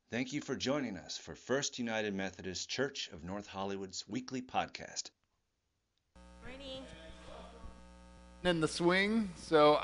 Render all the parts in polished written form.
Thank you for joining us for First United Methodist Church of North Hollywood's weekly podcast. Morning. In the swing, so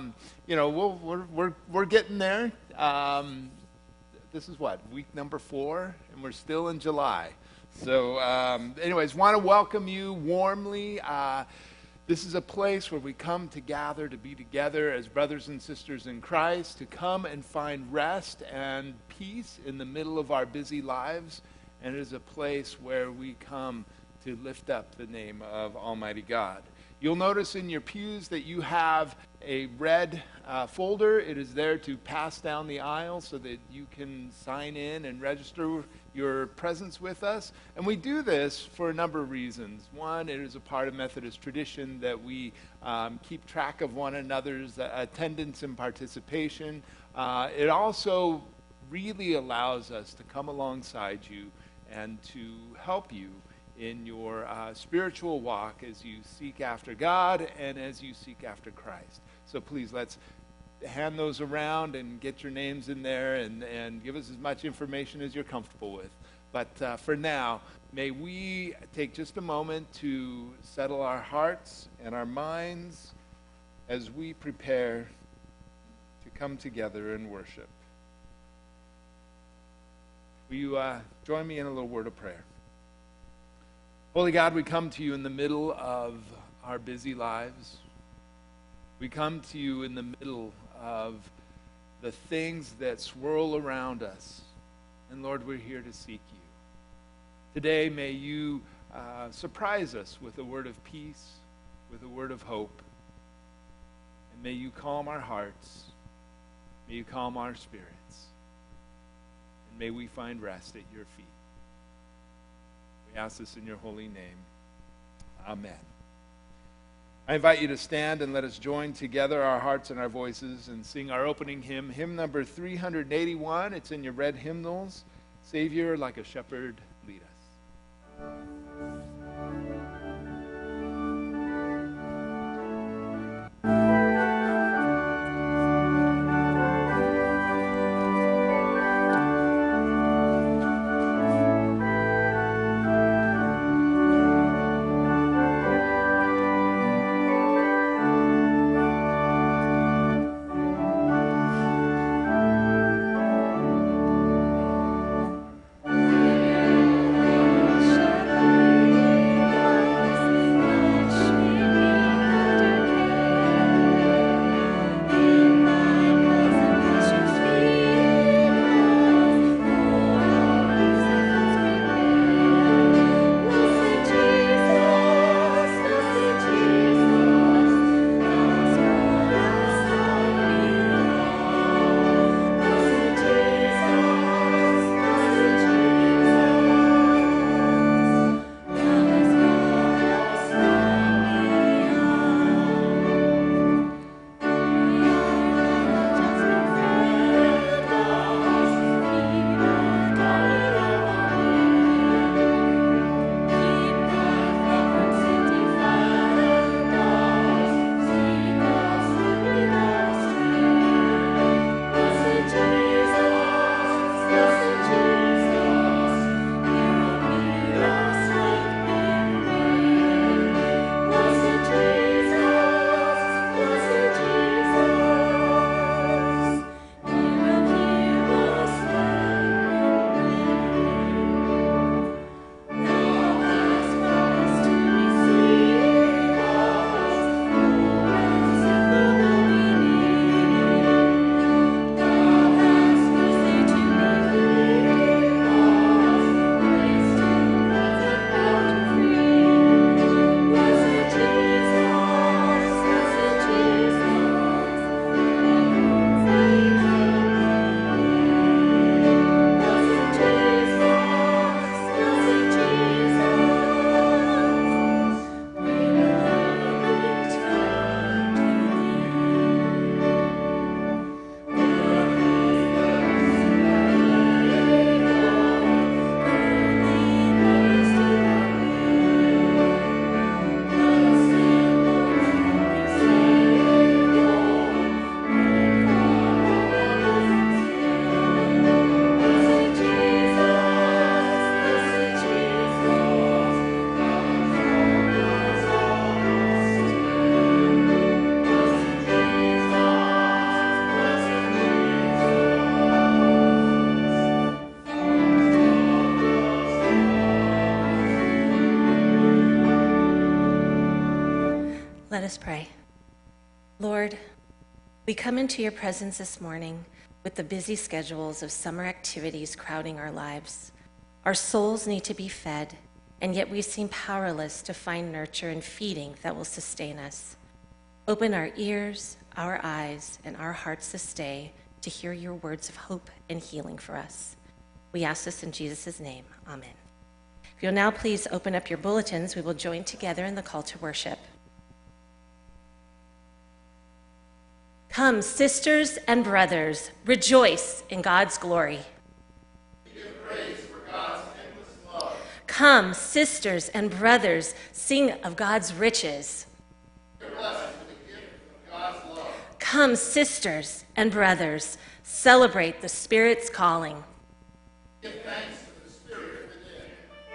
we're getting there. This is what, week number 4, and we're still in July. So, anyways, want to welcome you warmly. This is a place where we come to gather, to be together as brothers and sisters in Christ, to come and find rest and peace in the middle of our busy lives. And it is a place where we come to lift up the name of Almighty God. You'll notice in your pews that you have a red folder. It is there to pass down the aisle so that you can sign in and register your presence with us. And we do this for a number of reasons. One, it is a part of Methodist tradition that we keep track of one another's attendance and participation. It also really allows us to come alongside you and to help you in your spiritual walk as you seek after God and as you seek after Christ. So please, let's hand those around and get your names in there and give us as much information as you're comfortable with. But for now, may we take just a moment to settle our hearts and our minds as we prepare to come together and worship. Will you join me in a little word of prayer? Holy God, we come to you in the middle of our busy lives. We come to you in the middle of the things that swirl around us. And Lord, we're here to seek you. Today, may you surprise us with a word of peace, with a word of hope. And may you calm our hearts. May you calm our spirits. And may we find rest at your feet. We ask this in your holy name. Amen. I invite you to stand and let us join together our hearts and our voices and sing our opening hymn, hymn number 381. It's in your red hymnals. Savior, like a shepherd, lead us. us pray. Lord, we come into your presence this morning with the busy schedules of summer activities crowding our lives. Our souls need to be fed, and yet we seem powerless to find nurture and feeding that will sustain us. Open our ears, our eyes, and our hearts this day to hear your words of hope and healing for us. We ask this in Jesus' name. Amen. If you'll now please open up your bulletins, we will join together in the call to worship. Come, sisters and brothers, rejoice in God's glory. Give praise for God's endless love. Come, sisters and brothers, sing of God's riches. You're blessed with the gift of God's love. Come, sisters and brothers, celebrate the Spirit's calling. Give thanks to the Spirit within.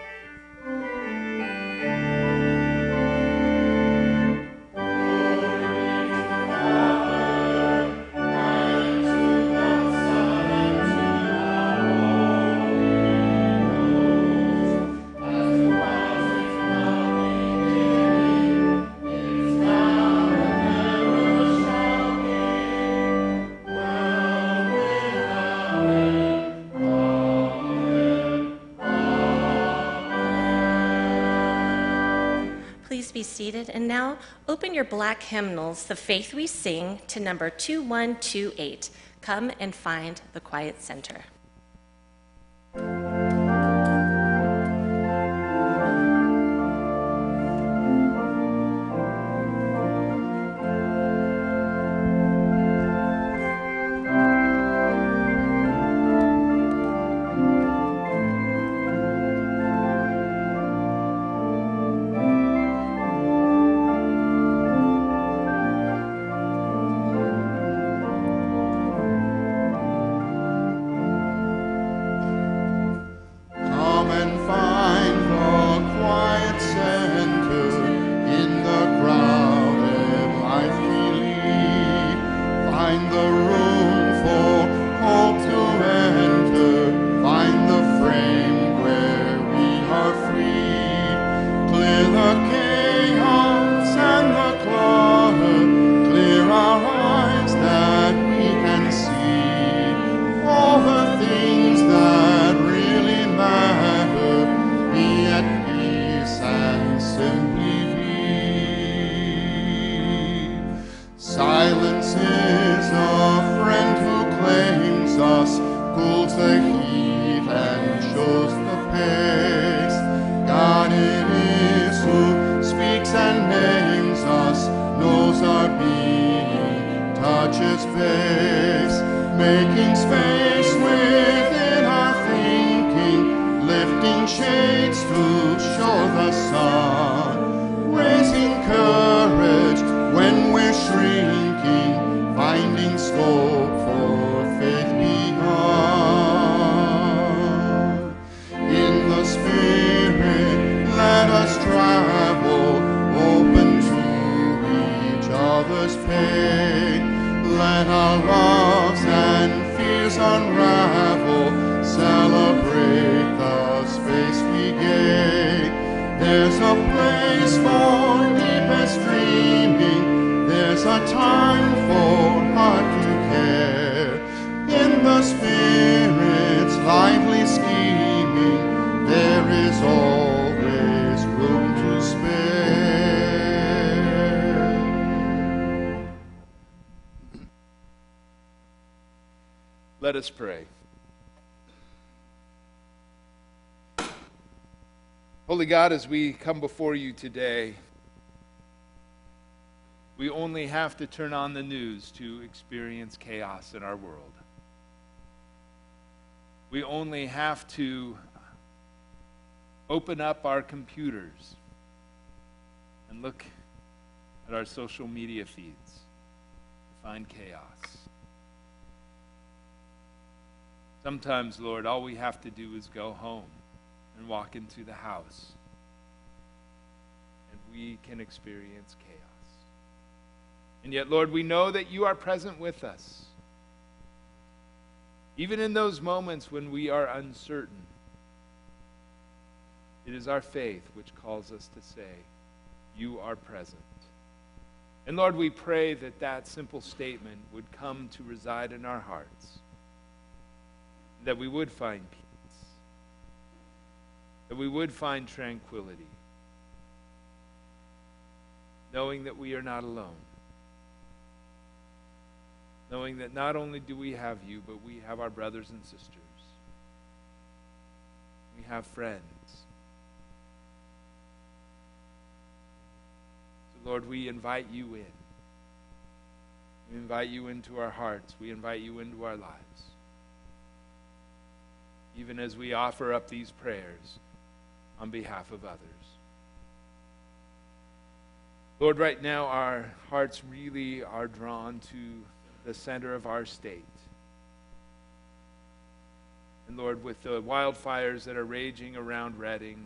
Please be seated. And now open your black hymnals, The Faith We Sing, to number 2128. Come and find the quiet center. Making space within our thinking, lifting shades to show the sun, raising courage when we're shrinking, finding scope for faith beyond. In the Spirit, let us travel, open to each other's pain. Let our loves and fears unravel, celebrate the space we gain. There's a place for deepest dreaming, there's a time for heart to care. In the Spirit's lively scheming, there is always room to spare. Let us pray. Holy God, as we come before you today, we only have to turn on the news to experience chaos in our world. We only have to open up our computers and look at our social media feeds to find chaos. Sometimes, Lord, all we have to do is go home and walk into the house, and we can experience chaos. And yet, Lord, we know that you are present with us. Even in those moments when we are uncertain, it is our faith which calls us to say, you are present. And Lord, we pray that that simple statement would come to reside in our hearts, that we would find peace, that we would find tranquility, knowing that we are not alone, knowing that not only do we have you, but we have our brothers and sisters. We have friends. So Lord, we invite you in. We invite you into our hearts. We invite you into our lives. Even as we offer up these prayers on behalf of others. Lord, right now our hearts really are drawn to the center of our state. And Lord, with the wildfires that are raging around Redding,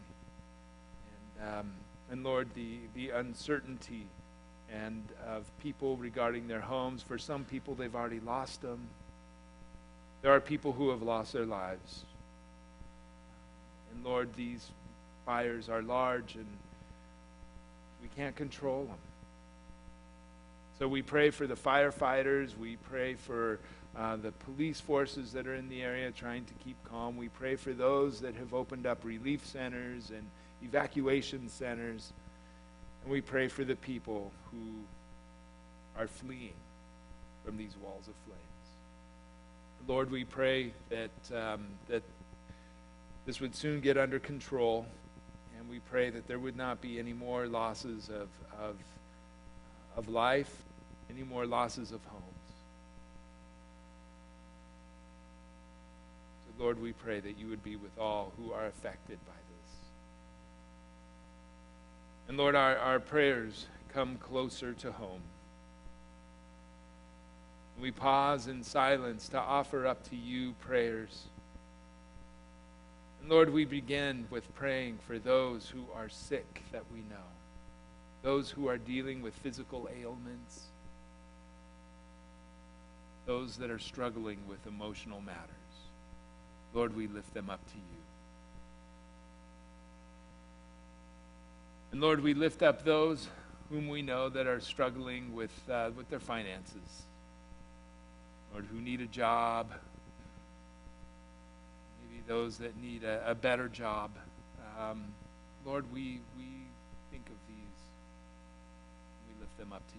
and Lord, the uncertainty and of people regarding their homes. For some people, they've already lost them. There are people who have lost their lives. And Lord, these fires are large and we can't control them. So we pray for the firefighters. We pray for the police forces that are in the area trying to keep calm. We pray for those that have opened up relief centers and evacuation centers. And we pray for the people who are fleeing from these walls of flames. Lord, we pray that that this would soon get under control, and we pray that there would not be any more losses of life, any more losses of homes. So Lord, we pray that you would be with all who are affected by this. And Lord, our prayers come closer to home. We pause in silence to offer up to you prayers. And Lord, we begin with praying for those who are sick that we know, those who are dealing with physical ailments, those that are struggling with emotional matters. Lord, we lift them up to you. And Lord, we lift up those whom we know that are struggling with their finances. Lord, who need a job, maybe those that need a better job. Lord, we think of these. We lift them up to you.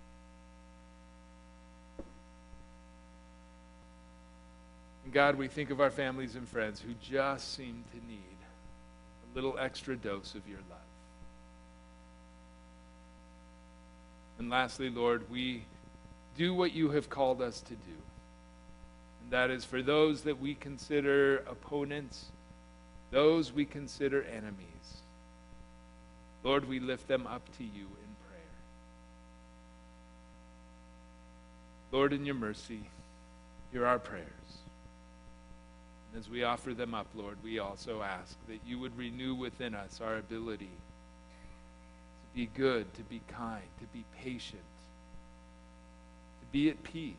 And God, we think of our families and friends who just seem to need a little extra dose of your love. And lastly, Lord, we do what you have called us to do. And that is for those that we consider opponents, those we consider enemies. Lord, we lift them up to you in prayer. Lord, in your mercy, hear our prayers. And as we offer them up, Lord, we also ask that you would renew within us our ability to be good, to be kind, to be patient, to be at peace,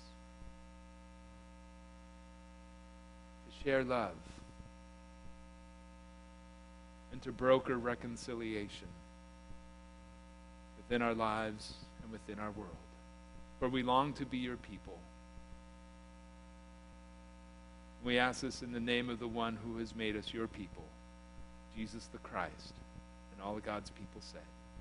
to share love, and to broker reconciliation within our lives and within our world. For we long to be your people. We ask this in the name of the one who has made us your people, Jesus the Christ, and all of God's people say.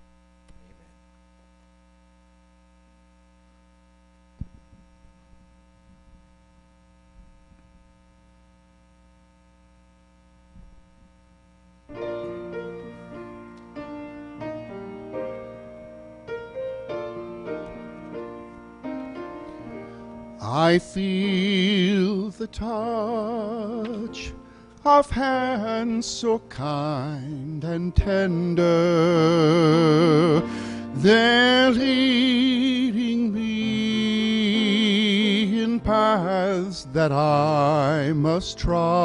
I feel the touch of hands so kind and tender. They're leading me in paths that I must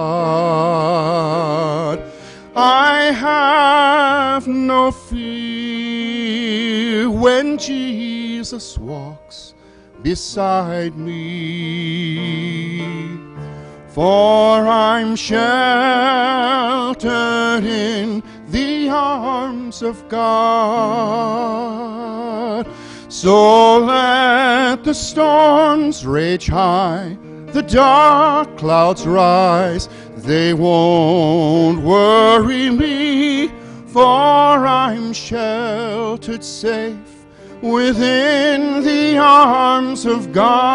trod. I have no fear when Jesus walks beside me, for I'm sheltered in the arms of God. So let the storms rage high, the dark clouds rise, they won't worry me, for I'm sheltered safe within the arms of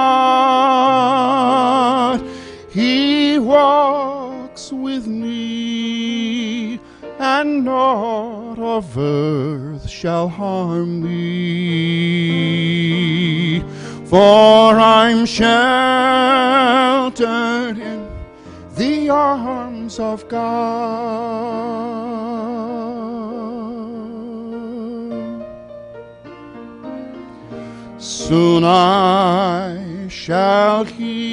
God. He walks with me, and naught of earth shall harm me, for I'm sheltered in the arms of God. Soon I shall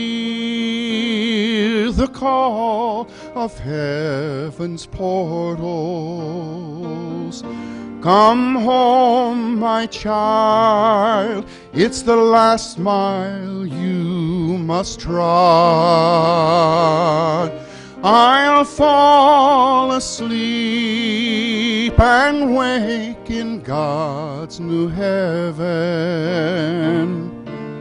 hear the call of heaven's portals. Come home, my child, it's the last mile you must trod. I'll fall asleep and wake in God's new heaven,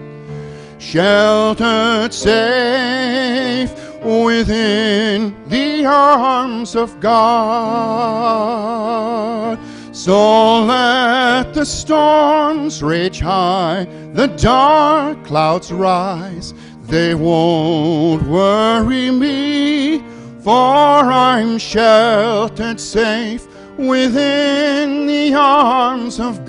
sheltered safe within the arms of God. So let the storms rage high, the dark clouds rise, they won't worry me, for I'm sheltered safe within the arms of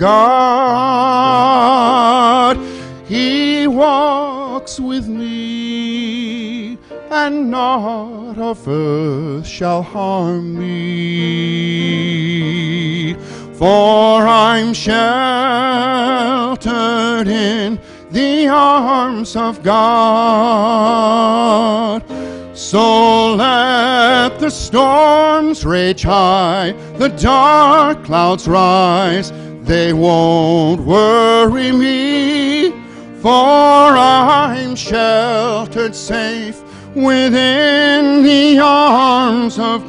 God. He walks with me, and naught of earth shall harm me, for I'm sheltered in the arms of God. So let the storms rage high, the dark clouds rise, they won't worry me, for I'm sheltered safe within the arms of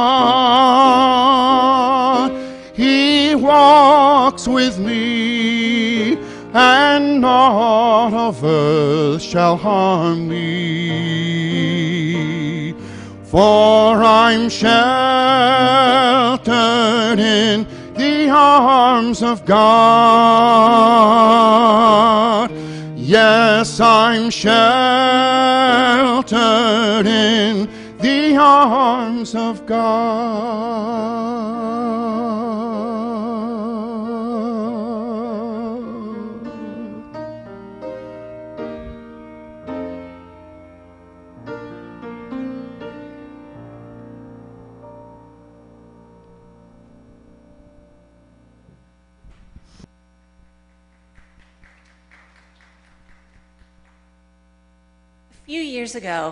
God. He walks with me, and naught of earth shall harm me, for I'm sheltered in the arms of God. Yes, I'm sheltered in the arms of God. A few years ago,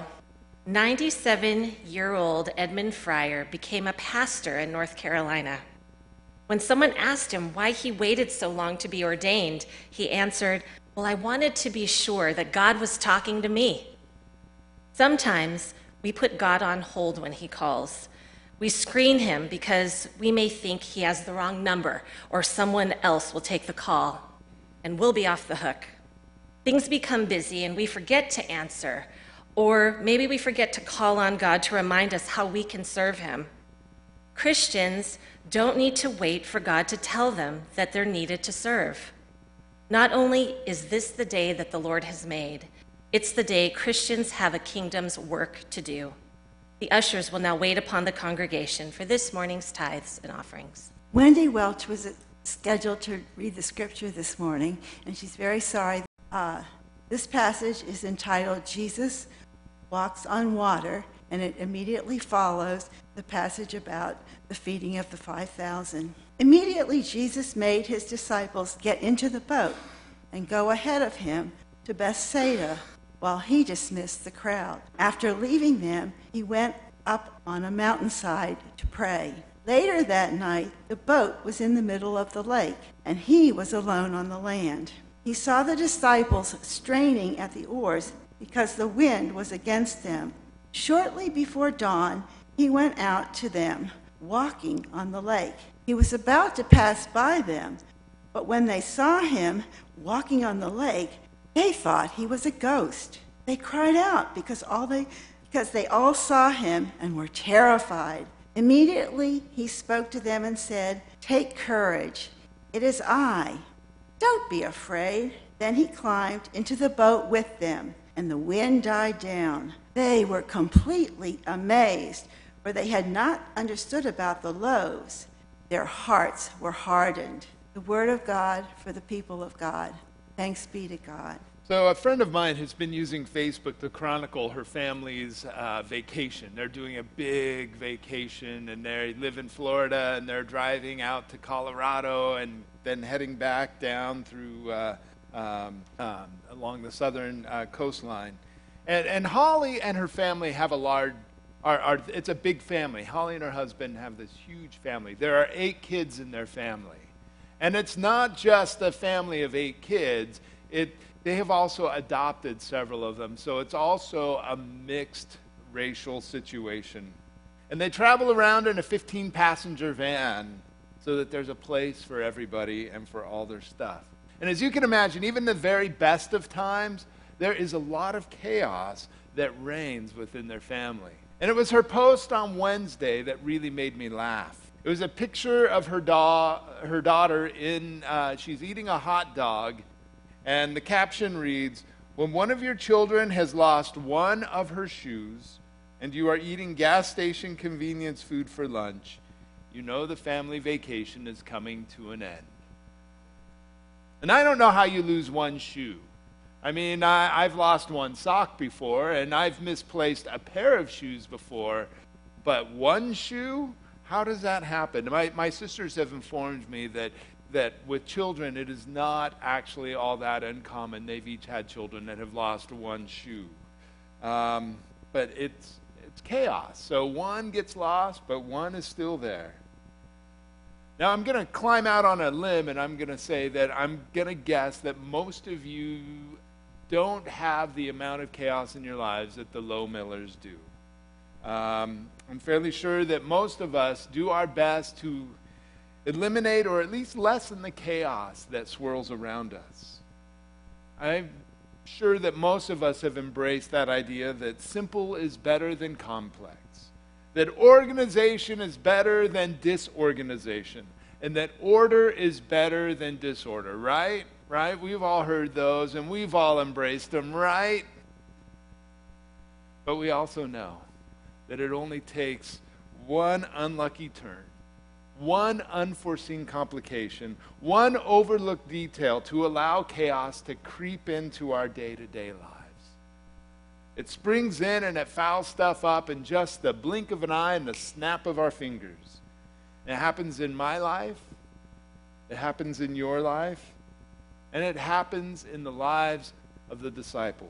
97-year-old Edmund Fryer became a pastor in North Carolina. When someone asked him why he waited so long to be ordained, he answered, "Well, I wanted to be sure that God was talking to me." Sometimes we put God on hold when he calls. We screen him because we may think he has the wrong number or someone else will take the call, and we'll be off the hook. Things become busy and we forget to answer, or maybe we forget to call on God to remind us how we can serve him. Christians don't need to wait for God to tell them that they're needed to serve. Not only is this the day that the Lord has made, it's the day Christians have a kingdom's work to do. The ushers will now wait upon the congregation for this morning's tithes and offerings. Wendy Welch was scheduled to read the scripture this morning, and she's very sorry. This passage is entitled Jesus Walks on Water, and it immediately follows the passage about the feeding of the 5,000. Immediately, Jesus made his disciples get into the boat and go ahead of him to Bethsaida while he dismissed the crowd. After leaving them, he went up on a mountainside to pray. Later that night, the boat was in the middle of the lake, and he was alone on the land. He saw the disciples straining at the oars because the wind was against them. Shortly before dawn, he went out to them, walking on the lake. He was about to pass by them, But when they saw him walking on the lake, they thought he was a ghost. They cried out because they all saw him and were terrified. Immediately he spoke to them and said, "Take courage, it is I. Don't be afraid." Then he climbed into the boat with them, and the wind died down. They were completely amazed, for they had not understood about the loaves. Their hearts were hardened. The word of God for the people of God. Thanks be to God. So a friend of mine has been using Facebook to chronicle her family's vacation. They're doing a big vacation, and they live in Florida, and they're driving out to Colorado and then heading back down through along the southern coastline. And Holly and her family have it's a big family. Holly and her husband have this huge family. There are 8 kids in their family. And it's not just a family of 8 kids. They have also adopted several of them, so it's also a mixed racial situation. And they travel around in a 15-passenger van so that there's a place for everybody and for all their stuff. And as you can imagine, even the very best of times, there is a lot of chaos that reigns within their family. And it was her post on Wednesday that really made me laugh. It was a picture of her daughter she's eating a hot dog, and the caption reads, "When one of your children has lost one of her shoes, and you are eating gas station convenience food for lunch, you know the family vacation is coming to an end." And I don't know how you lose one shoe. I mean, I've lost one sock before, and I've misplaced a pair of shoes before, but one shoe? How does that happen? My sisters have informed me that with children, it is not actually all that uncommon. They've each had children that have lost one shoe. But it's chaos. So one gets lost, but one is still there. Now, I'm going to climb out on a limb, and I'm going to say that I'm going to guess that most of you don't have the amount of chaos in your lives that the Low Millers do. I'm fairly sure that most of us do our best to eliminate or at least lessen the chaos that swirls around us. I'm sure that most of us have embraced that idea that simple is better than complex, that organization is better than disorganization, and that order is better than disorder, right? Right? We've all heard those, and we've all embraced them, right? But we also know that it only takes one unlucky turn, one unforeseen complication, one overlooked detail to allow chaos to creep into our day-to-day lives. It springs in and it fouls stuff up in just the blink of an eye and the snap of our fingers. And it happens in my life, it happens in your life, and it happens in the lives of the disciples.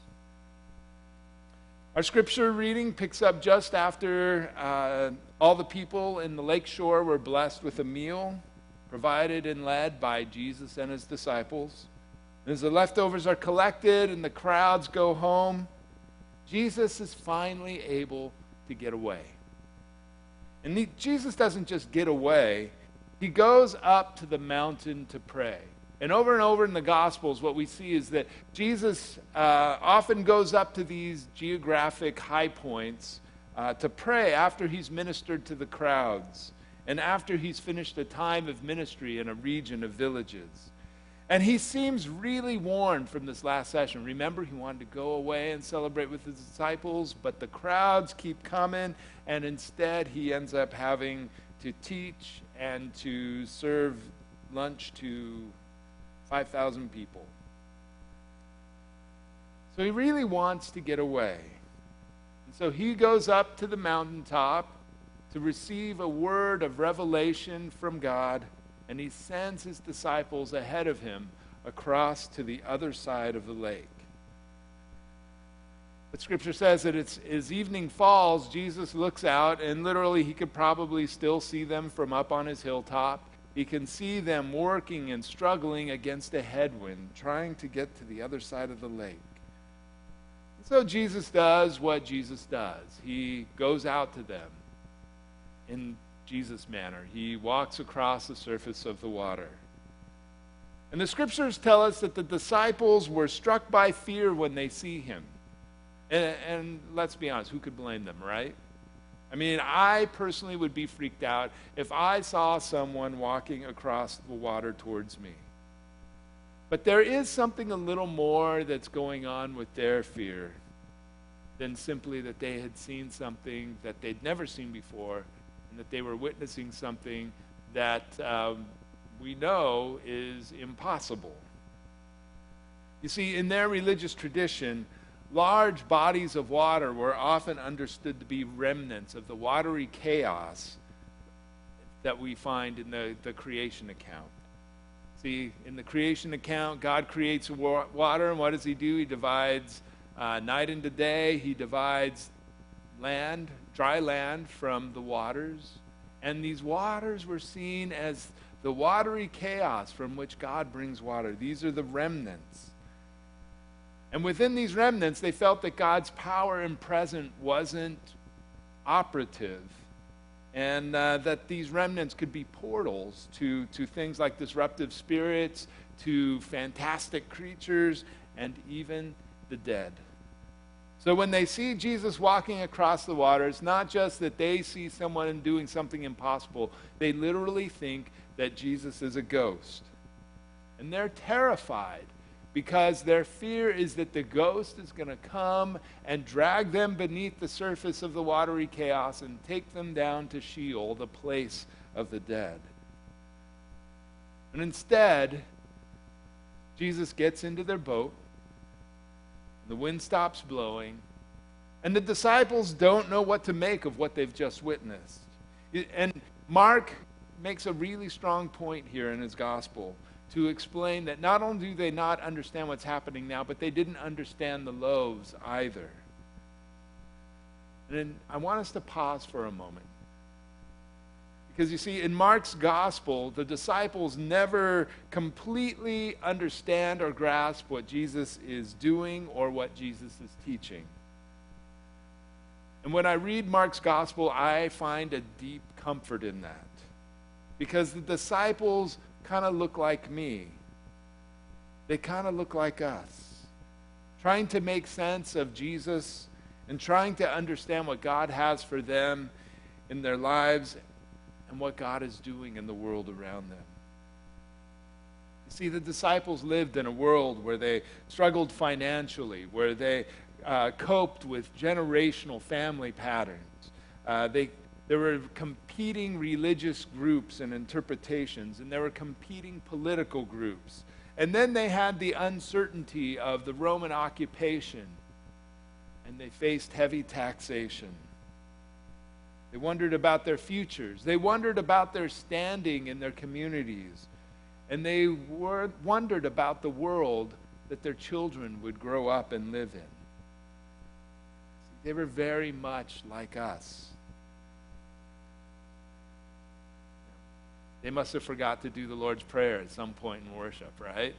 Our scripture reading picks up just after all the people in the lakeshore were blessed with a meal provided and led by Jesus and his disciples. As the leftovers are collected and the crowds go home, Jesus is finally able to get away. And Jesus doesn't just get away, he goes up to the mountain to pray. And over in the Gospels, what we see is that Jesus often goes up to these geographic high points to pray after he's ministered to the crowds and after he's finished a time of ministry in a region of villages. And he seems really worn from this last session. Remember, he wanted to go away and celebrate with his disciples, but the crowds keep coming, and instead he ends up having to teach and to serve lunch to 5,000 people. So he really wants to get away. And so he goes up to the mountaintop to receive a word of revelation from God, and he sends his disciples ahead of him across to the other side of the lake. But Scripture says that as evening falls, Jesus looks out, and literally he could probably still see them from up on his hilltop. He can see them working and struggling against a headwind, trying to get to the other side of the lake. And so Jesus does what Jesus does. He goes out to them in Jesus' manner. He walks across the surface of the water. And the scriptures tell us that the disciples were struck by fear when they see him. And let's be honest, who could blame them, right? I mean, I personally would be freaked out if I saw someone walking across the water towards me. But there is something a little more that's going on with their fear than simply that they had seen something that they'd never seen before, and that they were witnessing something that we know is impossible. You see, in their religious tradition, large bodies of water were often understood to be remnants of the watery chaos that we find in the creation account. See, in the creation account, God creates water, and what does he do? He divides night into day. He divides land, dry land, from the waters. And these waters were seen as the watery chaos from which God brings water. These are the remnants. And within these remnants, they felt that God's power and presence wasn't operative, and that these remnants could be portals to things like disruptive spirits, to fantastic creatures, and even the dead. So when they see Jesus walking across the water, it's not just that they see someone doing something impossible. They literally think that Jesus is a ghost. And they're terrified, because their fear is that the ghost is going to come and drag them beneath the surface of the watery chaos and take them down to Sheol, the place of the dead. And instead, Jesus gets into their boat, the wind stops blowing, and the disciples don't know what to make of what they've just witnessed. And Mark makes a really strong point here in his gospel to explain that not only do they not understand what's happening now, but they didn't understand the loaves either. And then I want us to pause for a moment. Because you see, in Mark's gospel, the disciples never completely understand or grasp what Jesus is doing or what Jesus is teaching. And when I read Mark's gospel, I find a deep comfort in that. Because the disciples kind of look like me. They kind of look like us. Trying to make sense of Jesus and trying to understand what God has for them in their lives and what God is doing in the world around them. You see, the disciples lived in a world where they struggled financially, where they coped with generational family patterns. There were competing religious groups and interpretations, and there were competing political groups. And then they had the uncertainty of the Roman occupation, and they faced heavy taxation. They wondered about their futures. They wondered about their standing in their communities. And they wondered about the world that their children would grow up and live in. They were very much like us. They must have forgot to do the Lord's Prayer at some point in worship, right?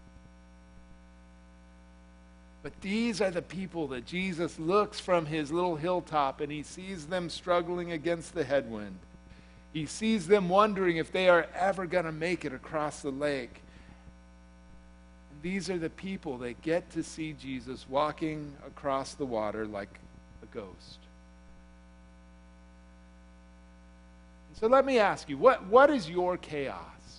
But these are the people that Jesus looks from his little hilltop and he sees them struggling against the headwind. He sees them wondering if they are ever going to make it across the lake. And these are the people that get to see Jesus walking across the water like a ghost. So let me ask you, what is your chaos?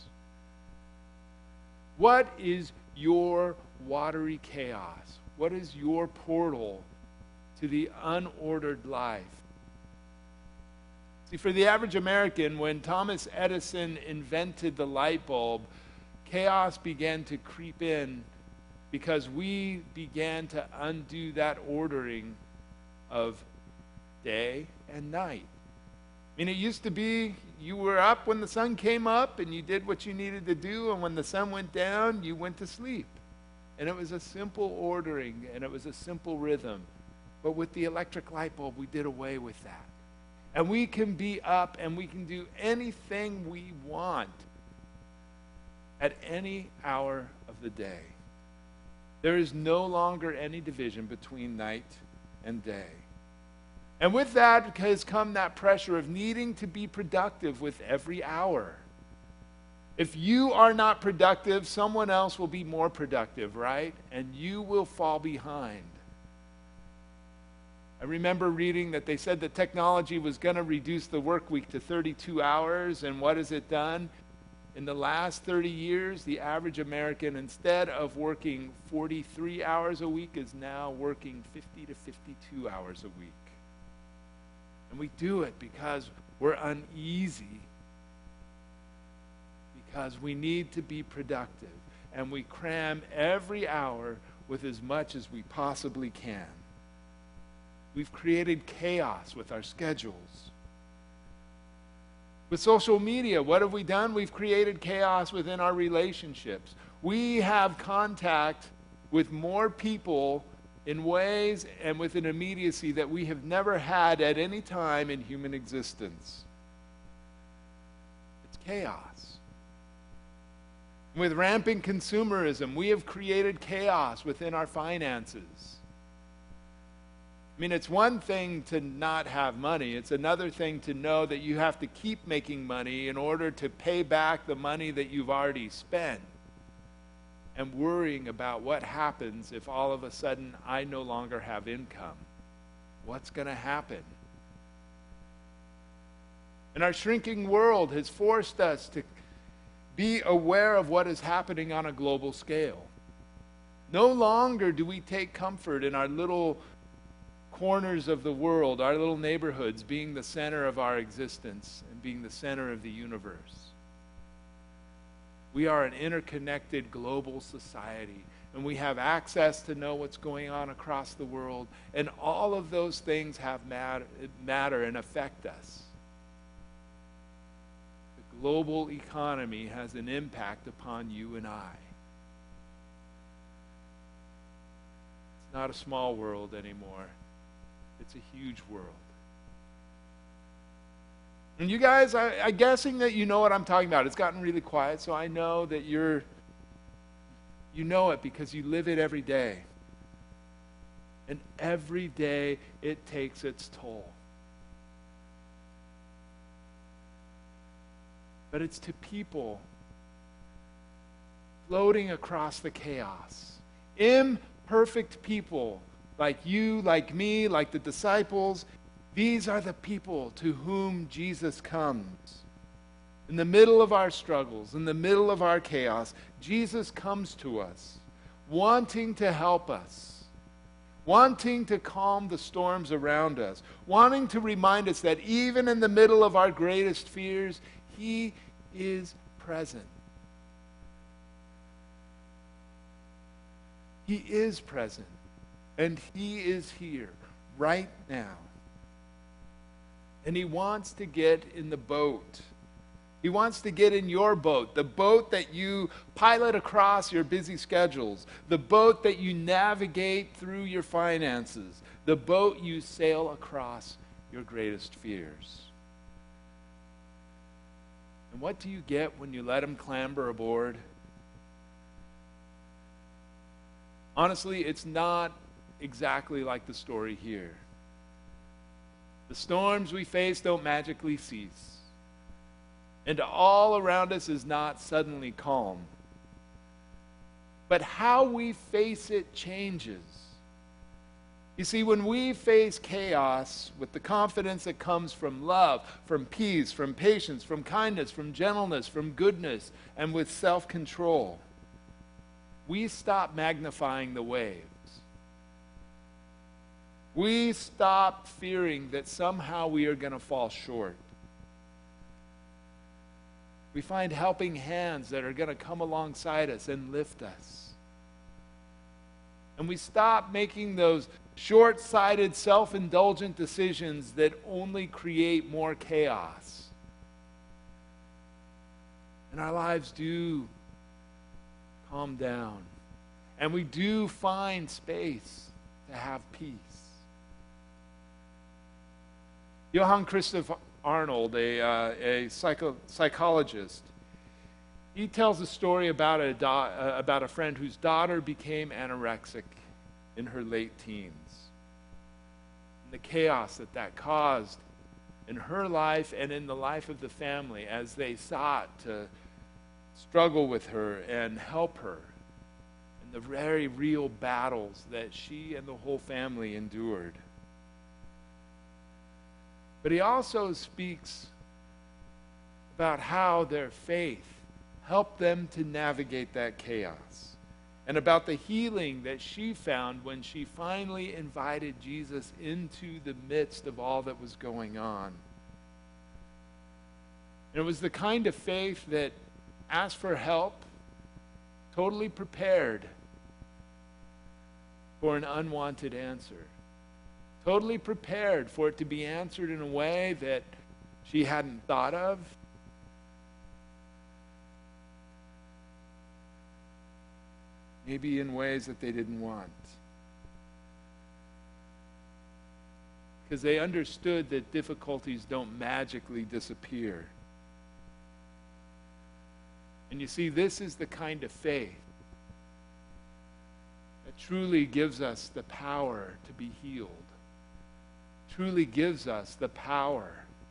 What is your watery chaos? What is your portal to the unordered life? See, for the average American, when Thomas Edison invented the light bulb, chaos began to creep in because we began to undo that ordering of day and night. I mean, it used to be you were up when the sun came up and you did what you needed to do, and when the sun went down, you went to sleep. And it was a simple ordering, and it was a simple rhythm. But with the electric light bulb, we did away with that. And we can be up and we can do anything we want at any hour of the day. There is no longer any division between night and day. And with that has come that pressure of needing to be productive with every hour. If you are not productive, someone else will be more productive, right? And you will fall behind. I remember reading that they said that technology was going to reduce the work week to 32 hours, and what has it done? In the last 30 years, the average American, instead of working 43 hours a week, is now working 50 to 52 hours a week. And we do it because we're uneasy, because we need to be productive, and we cram every hour with as much as we possibly can. We've created chaos with our schedules. With social media, what have we done? We've created chaos within our relationships. We have contact with more people in ways and with an immediacy that we have never had at any time in human existence. It's chaos. With rampant consumerism, we have created chaos within our finances. I mean, it's one thing to not have money. It's another thing to know that you have to keep making money in order to pay back the money that you've already spent. And worrying about what happens if all of a sudden I no longer have income. What's going to happen? And our shrinking world has forced us to be aware of what is happening on a global scale. No longer do we take comfort in our little corners of the world, our little neighborhoods being the center of our existence and being the center of the universe. We are an interconnected global society, and we have access to know what's going on across the world, and all of those things have matter and affect us. The global economy has an impact upon you and I. It's not a small world anymore. It's a huge world. And you guys, I'm guessing that you know what I'm talking about. It's gotten really quiet, so I know that you know it because you live it every day. And every day it takes its toll. But it's to people floating across the chaos. Imperfect people like you, like me, like the disciples. These are the people to whom Jesus comes. In the middle of our struggles, in the middle of our chaos, Jesus comes to us, wanting to help us, wanting to calm the storms around us, wanting to remind us that even in the middle of our greatest fears, He is present. He is present, and He is here right now. And He wants to get in the boat. He wants to get in your boat, the boat that you pilot across your busy schedules, the boat that you navigate through your finances, the boat you sail across your greatest fears. And what do you get when you let Him clamber aboard? Honestly, it's not exactly like the story here. The storms we face don't magically cease. And all around us is not suddenly calm. But how we face it changes. You see, when we face chaos with the confidence that comes from love, from peace, from patience, from kindness, from gentleness, from goodness, and with self-control, we stop magnifying the waves. We stop fearing that somehow we are going to fall short. We find helping hands that are going to come alongside us and lift us. And we stop making those short-sighted, self-indulgent decisions that only create more chaos. And our lives do calm down. And we do find space to have peace. Johann Christoph Arnold, a psychologist, he tells a story about a friend whose daughter became anorexic in her late teens. And the chaos that caused in her life and in the life of the family as they sought to struggle with her and help her in the very real battles that she and the whole family endured. But he also speaks about how their faith helped them to navigate that chaos, and about the healing that she found when she finally invited Jesus into the midst of all that was going on. And it was the kind of faith that asked for help, totally prepared for an unwanted answer, totally prepared for it to be answered in a way that she hadn't thought of. Maybe in ways that they didn't want. Because they understood that difficulties don't magically disappear. And you see, this is the kind of faith that truly gives us the power to be healed, truly gives us the power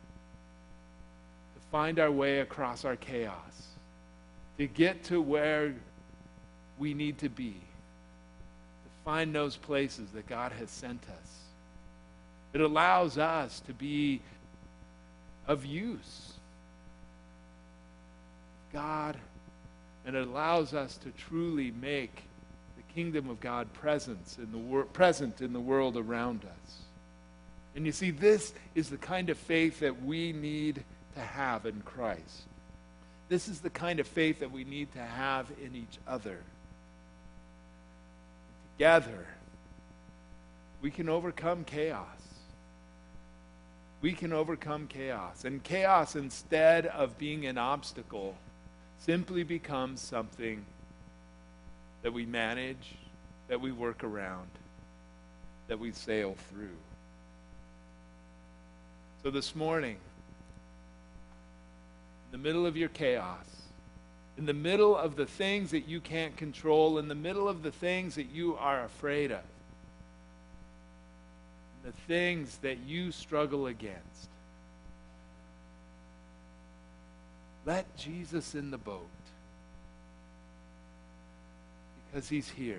to find our way across our chaos, to get to where we need to be, to find those places that God has sent us. It allows us to be of use, God, and it allows us to truly make the kingdom of God present in the world around us. And you see, this is the kind of faith that we need to have in Christ. This is the kind of faith that we need to have in each other. Together, we can overcome chaos. We can overcome chaos. And chaos, instead of being an obstacle, simply becomes something that we manage, that we work around, that we sail through. So this morning, in the middle of your chaos, in the middle of the things that you can't control, in the middle of the things that you are afraid of, the things that you struggle against, let Jesus in the boat, because he's here.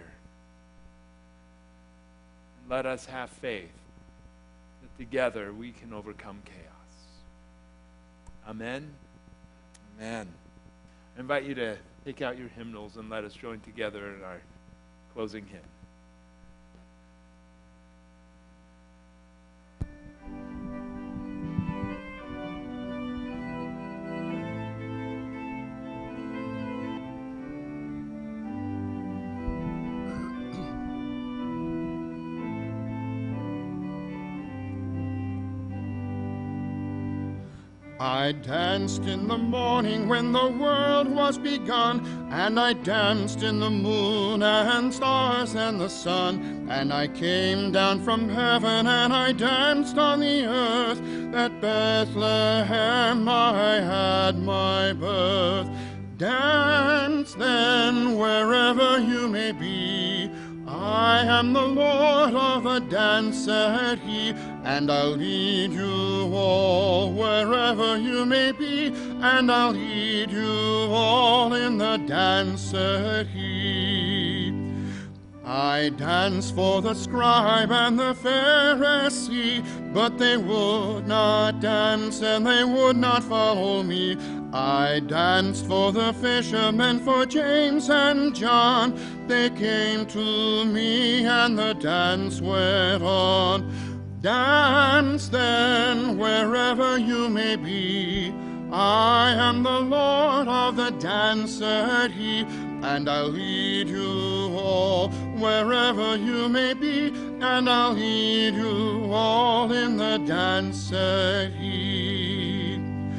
And let us have faith that together we can overcome chaos. Amen. Amen. I invite you to take out your hymnals and let us join together in our closing hymn. I danced in the morning when the world was begun, and I danced in the moon and stars and the sun, and I came down from heaven and I danced on the earth. At Bethlehem I had my birth. Dance then wherever you may be, I am the Lord of the dance, said he, and I'll lead you all wherever you may be, and I'll lead you all in the dance, said he. I danced for the scribe and the Pharisee, but they would not dance and they would not follow me. I danced for the fishermen, for James and John. They came to me and the dance went on. Dance then wherever you may be, I am the Lord of the dance, said he, and I'll lead you all wherever you may be, and I'll lead you all in the dance, said he.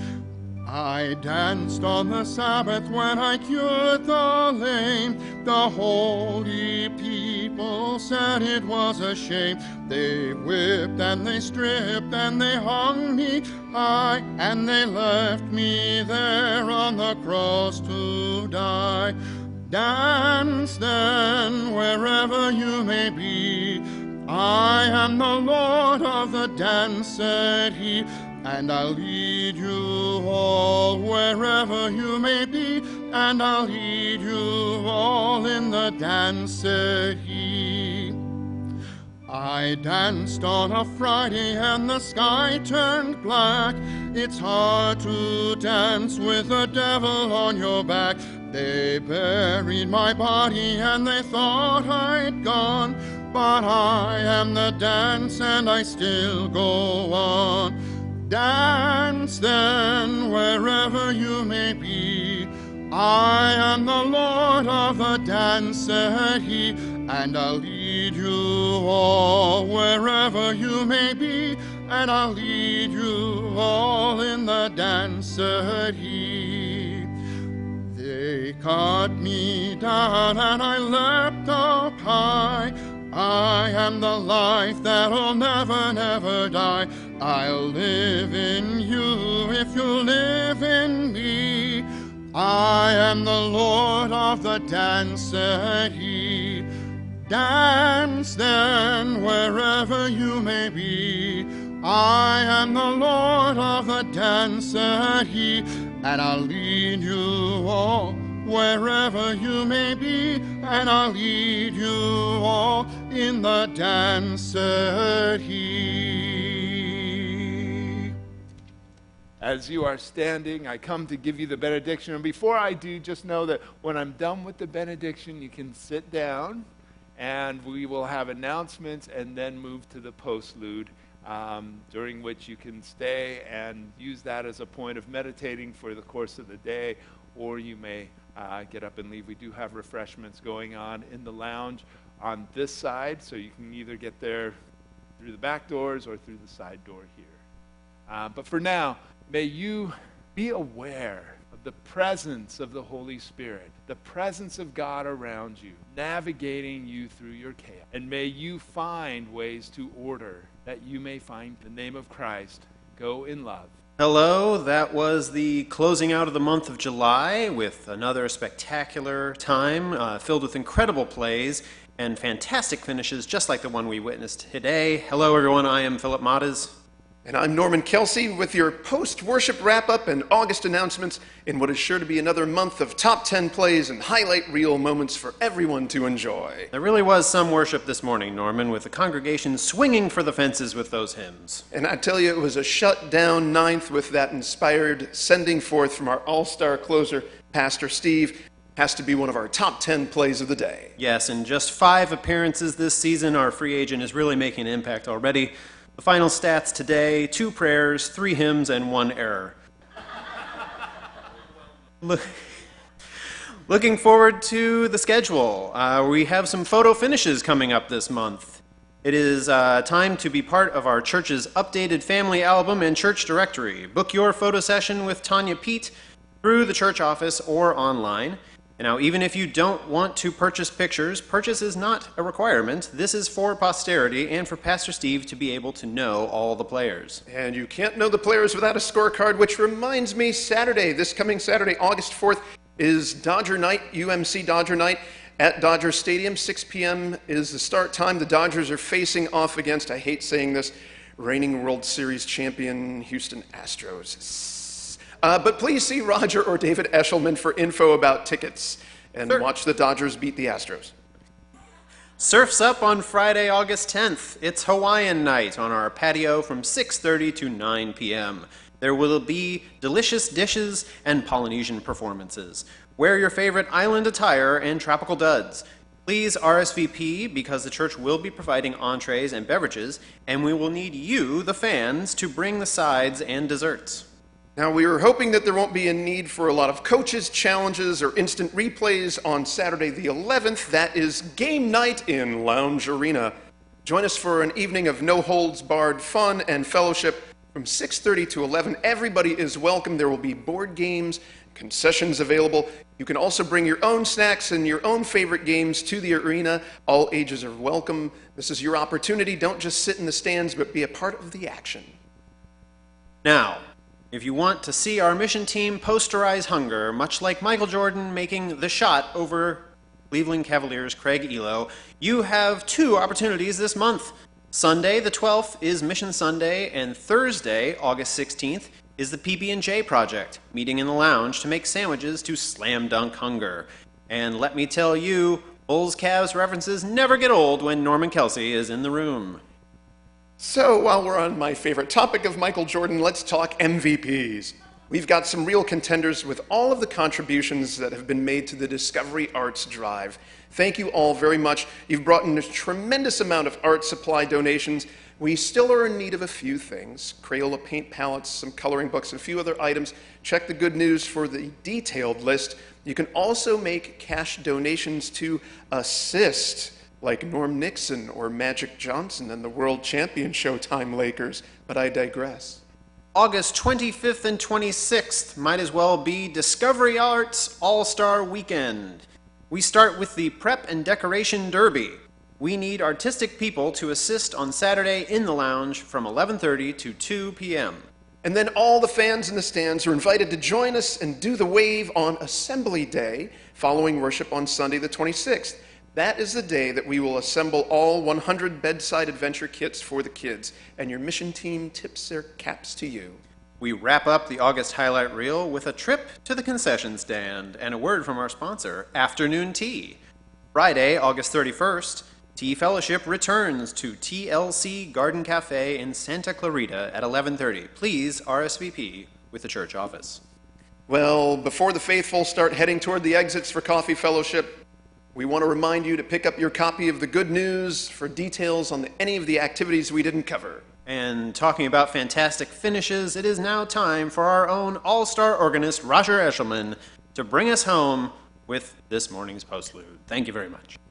I danced on the Sabbath when I cured the lame. The holy people said it was a shame. They whipped and they stripped and they hung me high, and they left me there on the cross to die. Dance then wherever you may be, I am the Lord of the dance, said he, and I'll lead you all wherever you may be, and I'll lead you all in the dance, said he. I danced on a Friday and the sky turned black. It's hard to dance with the devil on your back. They buried my body and they thought I'd gone, but I am the dance and I still go on. Dance then wherever you may be. I am the Lord of the dance, said he, and I'll lead you all wherever you may be, and I'll lead you all in the dance, said he. They cut me down and I leapt up high. I am the life that'll never, never die. I'll live in you if you live in me. I am the Lord of the dance, said he. Dance then wherever you may be. I am the Lord of the dance, said he, and I'll lead you all wherever you may be, and I'll lead you all in the dance, said he. As you are standing, I come to give you the benediction. And before I do, just know that when I'm done with the benediction, you can sit down, and we will have announcements and then move to the postlude, during which you can stay and use that as a point of meditating for the course of the day, or you may get up and leave. We do have refreshments going on in the lounge on this side, so you can either get there through the back doors or through the side door here. But for now, may you be aware of the presence of the Holy Spirit, the presence of God around you, navigating you through your chaos. And may you find ways to order that you may find the name of Christ. Go in love. Hello, that was the closing out of the month of July with another spectacular time filled with incredible plays and fantastic finishes just like the one we witnessed today. Hello everyone, I am Philip Mottes. And I'm Norman Kelsey with your post-worship wrap-up and August announcements in what is sure to be another month of top 10 plays and highlight reel moments for everyone to enjoy. There really was some worship this morning, Norman, with the congregation swinging for the fences with those hymns. And I tell you, it was a shut-down ninth with that inspired sending forth from our all-star closer, Pastor Steve. Has to be one of our top 10 plays of the day. Yes, in just 5 appearances this season, our free agent is really making an impact already. The final stats today, 2 prayers, 3 hymns, and 1 error. Looking forward to the schedule. We have some photo finishes coming up this month. It is time to be part of our church's updated family album and church directory. Book your photo session with Tanya Pete through the church office or online. And now, even if you don't want to purchase pictures, purchase is not a requirement. This is for posterity and for Pastor Steve to be able to know all the players. And you can't know the players without a scorecard, which reminds me, this coming Saturday, August 4th, is Dodger Night, UMC Dodger Night at Dodger Stadium. 6 p.m. is the start time. The Dodgers are facing off against, I hate saying this, reigning World Series champion Houston Astros. But please see Roger or David Eshelman for info about tickets and watch the Dodgers beat the Astros. Surf's up on Friday, August 10th. It's Hawaiian night on our patio from 6:30 to 9 p.m. There will be delicious dishes and Polynesian performances. Wear your favorite island attire and tropical duds. Please RSVP because the church will be providing entrees and beverages, and we will need you, the fans, to bring the sides and desserts. Now, we are hoping that there won't be a need for a lot of coaches, challenges, or instant replays on Saturday the 11th. That is game night in Lounge Arena. Join us for an evening of no-holds-barred fun and fellowship from 6:30 to 11. Everybody is welcome. There will be board games, concessions available. You can also bring your own snacks and your own favorite games to the arena. All ages are welcome. This is your opportunity. Don't just sit in the stands, but be a part of the action. Now, if you want to see our mission team posterize hunger, much like Michael Jordan making the shot over Cleveland Cavaliers' Craig Elo, you have 2 opportunities this month. Sunday, the 12th, is Mission Sunday, and Thursday, August 16th, is the PB&J Project, meeting in the lounge to make sandwiches to slam dunk hunger. And let me tell you, Bulls-Cavs references never get old when Norman Kelsey is in the room. So, while we're on my favorite topic of Michael Jordan, let's talk MVPs. We've got some real contenders with all of the contributions that have been made to the Discovery Arts Drive. Thank you all very much. You've brought in a tremendous amount of art supply donations. We still are in need of a few things: Crayola paint palettes, some coloring books, and a few other items. Check the good news for the detailed list. You can also make cash donations to assist, like Norm Nixon or Magic Johnson and the world champion Showtime Lakers, but I digress. August 25th and 26th might as well be Discovery Arts All-Star Weekend. We start with the Prep and Decoration Derby. We need artistic people to assist on Saturday in the lounge from 11:30 to 2 p.m. And then all the fans in the stands are invited to join us and do the wave on Assembly Day, following worship on Sunday the 26th. That is the day that we will assemble all 100 bedside adventure kits for the kids, and your mission team tips their caps to you. We wrap up the August highlight reel with a trip to the concession stand and a word from our sponsor, Afternoon Tea. Friday, August 31st, Tea Fellowship returns to TLC Garden Cafe in Santa Clarita at 11:30. Please RSVP with the church office. Well, before the faithful start heading toward the exits for Coffee Fellowship, we want to remind you to pick up your copy of the Good News for details on any of the activities we didn't cover. And talking about fantastic finishes, it is now time for our own all-star organist, Roger Eshelman, to bring us home with this morning's postlude. Thank you very much.